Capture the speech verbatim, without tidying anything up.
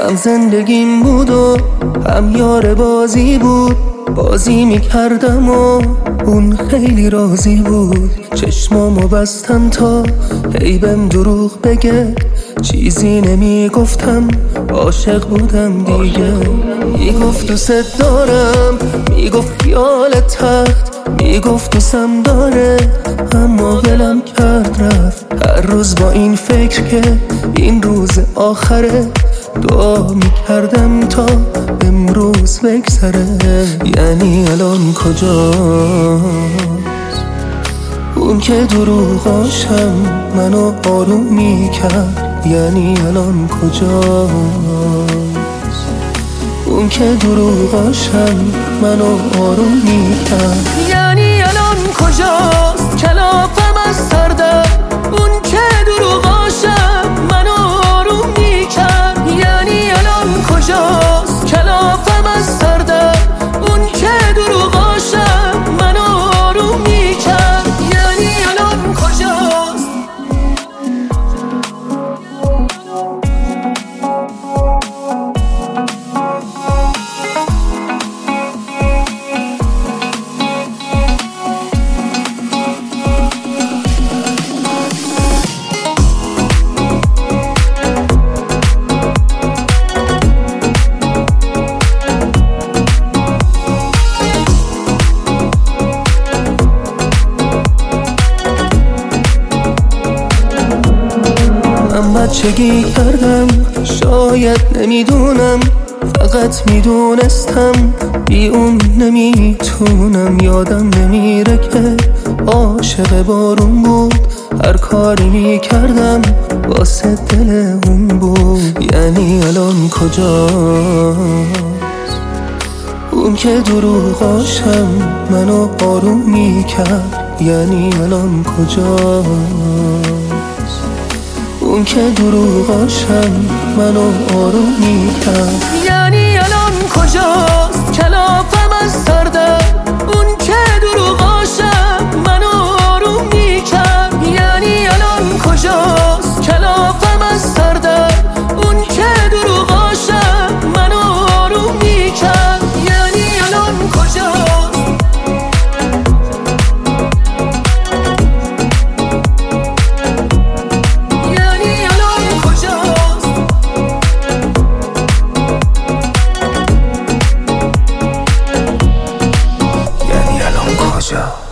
هم زندگیم بود و هم یار بازی بود. بازی میکردم و اون خیلی راضی بود. چشمامو بستم تا هی بهم دروغ بگه، چیزی نمیگفتم، عاشق بودم دیگه. میگفت دوست دارم، میگفت خیال تخت، میگفت دوستم داره، اما ولم کرد رفت. هر روز با این فکر که این روز آخره، دعا میکردم تا امروز بگذره. یعنی الان کجاست اون که دروغاشم منو آروم میکرد؟ یعنی الان کجاست اون که دروغاشم منو آروم میکرد؟ یعنی الان کجاست کلافم از سردم، اون که دروغاشم منو آروم میکرد؟ یعنی الان کجاست کلافم از سردم، اون که دروغاشم منو آروم میکرد؟ یعنی الان کجاست؟ بچگی کردم، شاید نمیدونم، فقط میدونستم بی اون نمیتونم. یادم نمیره که عاشق بارون بود، هر کاری میکردم واسه دل اون بود. یعنی الان کجاست اون که دروغاشم منو آروم میکرد؟ یعنی الان کجاست اون که دروغاشم منو آروم میکرد؟ یعنی الان کجاست کلافم از سردم، اون که دروغاشم منو آروم میکرد؟ یعنی الان کجاست کلافم از سردم، اون که دروغاشم منو آروم میکرد؟ یعنی الان کجاست؟ کجا؟